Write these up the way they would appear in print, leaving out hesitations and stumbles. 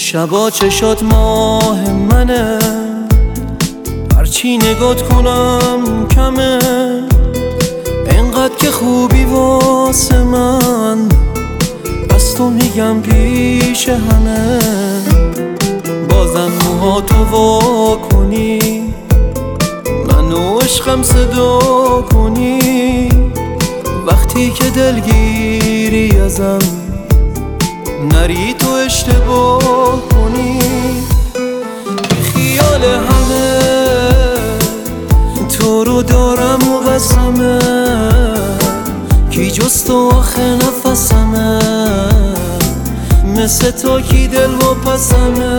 شبا چشات ماه منه، هرچی نگات کنم کمه، انقدر که خوبی واسه من، بس تو میگم پیش همه. بازم موهاتو وا کنی، منو عشقم صدا کنی، وقتی که دلگیری ازم نری تو اشتباه کنی. خیال همه تو رو دارم و بسمه، کی جز تو آخه نفسمه، مثل تو کی دل و پسمه.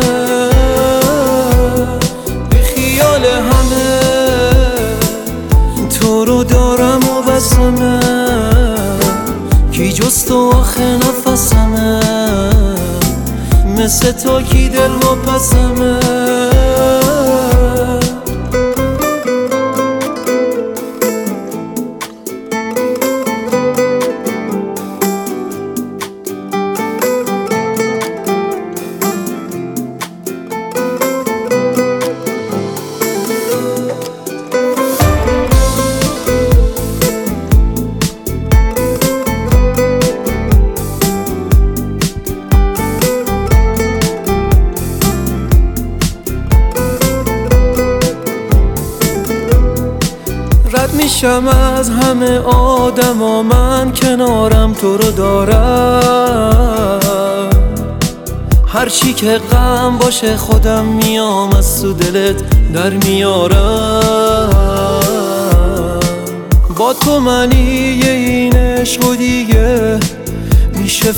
خیال همه تو رو دارم و بسمه، کی جز تو آخه نفسمه، مثل تو کی دل و پسمه. رد میشم از همه آدما، من کنارم تو رو دارم، هرچی که غم باشه خودم میام از تو دلت در میارم. با تو معنی این عشق و دیگه میشه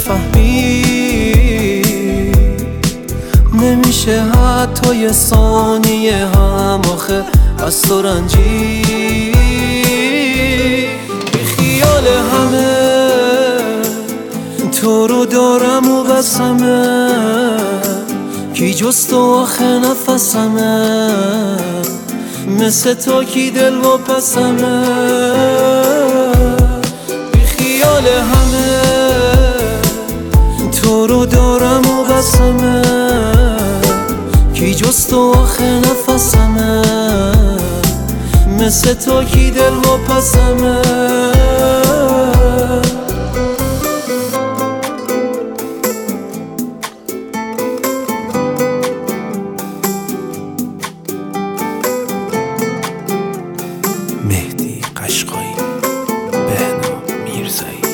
فهمید، نمیشه حتی یه ثانیه هم آخه از تو رنجید. خیال همه تو رو دارم و بسمه، کی جز تو آخه نفسمه، مثل تو کی دل و پسمه. خیال همه تو رو دارم و بسمه، کی جز تو آخه نفسمه، مثل تو کی دل و پسمه. مهدی قشقایی، بهنام میرزایی.